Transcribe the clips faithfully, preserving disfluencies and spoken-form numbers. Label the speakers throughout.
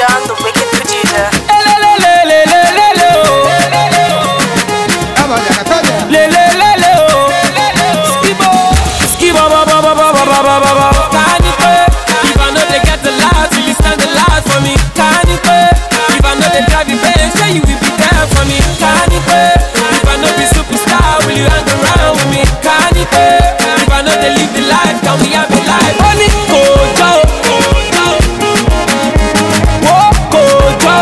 Speaker 1: John, the wicked producer.
Speaker 2: Skibo, ba ba ba ba ba ba ba ba ba. Can you pay? If I know they get the light, will you stand the light for me? Can you pay? If I know they drive you back, say you will be there for me. Can you pay? If I know be superstar, will you hang around with me? Can you pay? If I know they live the life, can we have a life? Only Kojo, Kojo, oh Kojo.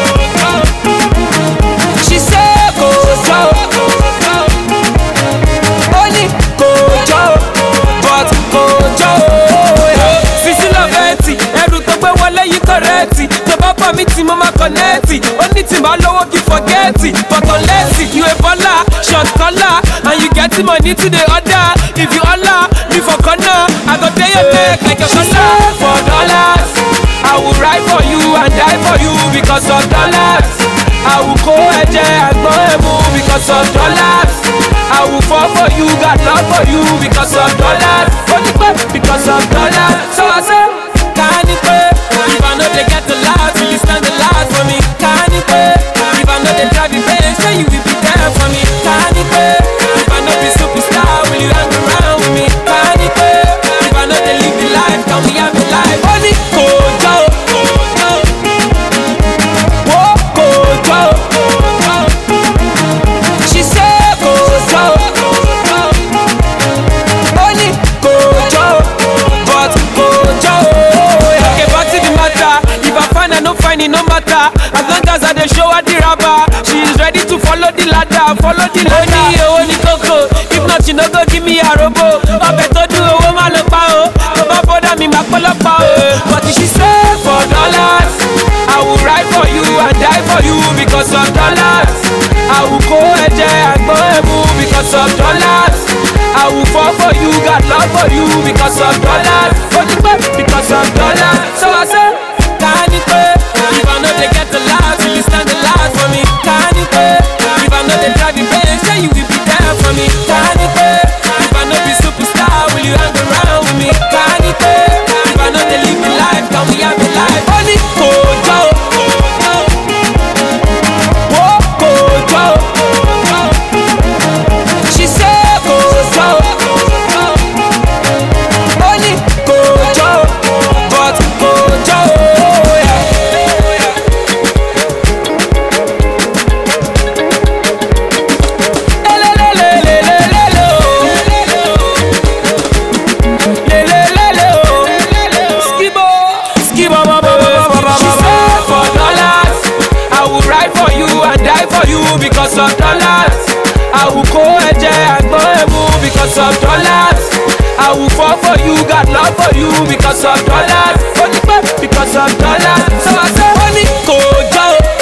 Speaker 2: She said Kojo, Kojo, only Kojo, but Kojo. Sisi Loveti, ẹrù tó gbé wọlé yìí kọ̀rẹ́ẹ̀tì. Tó bá bọ̀ mí tí mo máa kọ̀nẹ́ẹ̀tì. Ó ní tí màá lówó kí fọ̀gẹ́ẹ̀tì. But unless you a baller, short collar, and you get money to the order. If you holler, me for corner, I go tell your neck like a collar. For dollars, I will ride for you and die for you because of dollars. I will go ẹ̀jẹ̀ àgbọ̀n ẹ̀mú because of dollars. I will fall for you, got love for you because of dollars. Only pay because of dollars. So I say, can you pay? If I know they get the light, will you stand the light for me? Can you pay? If I know they drive you back, say you will be there for me. Can you pay? If I know be superstar, will you hang around with me? Can you pay? If I know they live the life, can we have a life? Only Kojo, Kojo, oh Kojo, Kojo. She said Kojo, Kojo, only Kojo, but Kojo. Okay, back to the matter. If I find I no find it, no matter. As long as I dey show her the rubber, she is ready to follow the ladder, follow the ladder. Only you, only Coco. If not, you no go give me a robo. Ọbẹ̀ tó dùn owó má lọ pa o. Tó bá bọ́dà mi máa pọ́lọ́pàá o. But she say for dollars, I will ride for you and die for you because of dollars. I will go ẹ̀jẹ̀ àgbọ̀n ẹ̀mú because of dollars. I will fall for you, got love for you because of dollars. Only pay because of dollars. So I say, can you pay? If I know they get the light, will you stand the light for me? Can you pay? If I know they drive you back, say you will be there for me. Can you pay? If I know be superstar, will you hang around with me? Can you pay? If I know they live the life, can we have a life? Only Kojo, Kojo, oh Kojo, Kojo. She said Kojo, Kojo, only Kojo, but Kojo. Because of dollars, I will go ẹ̀jẹ̀ àgbọ̀n ẹ̀mú because of dollars. I will fall for you, got love for you because of dollars. Only pay because of dollars. So I say, only Kojo.